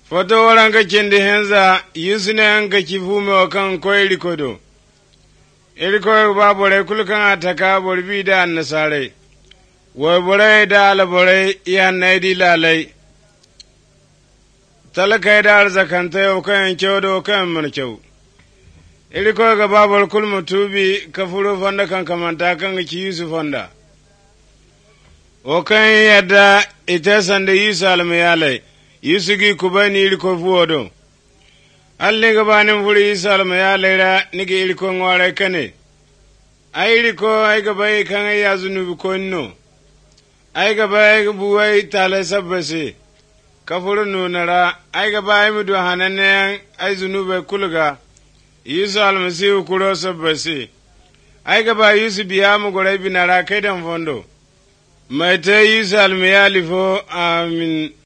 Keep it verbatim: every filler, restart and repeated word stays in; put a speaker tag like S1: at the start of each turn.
S1: Foto waranka kendi henza yusune anka kifume wakan ko irikodo. Iriko ba bore kulkan ataka borbi da annasare. Wa bore da ala bore iya naidi lalai. Talaka da arzakanta yau kan kyau da kan mulkyau. Iriko ga babal kulmu tubi kafuro fonda kan kamanta kan ki Yusuf fonda. O kan yadda ita sanda Yusuf almayalai. Yusugi kubani iriko fuodo. Alli gabanin furi Yusuf almayalai ra nige iriko ngware kane. Ai iriko ai gabai kan ya zunubi ko no. Ai gabai buwai tale sabbase. Kafuru nunara ai gabai mudu hananen ai zunube kulga. Yusuf almasihu kuro sabbase. Ai gabai Yusuf biya mu gore binara kai dan fondo. Mai ta Yusuf almayali fo amin.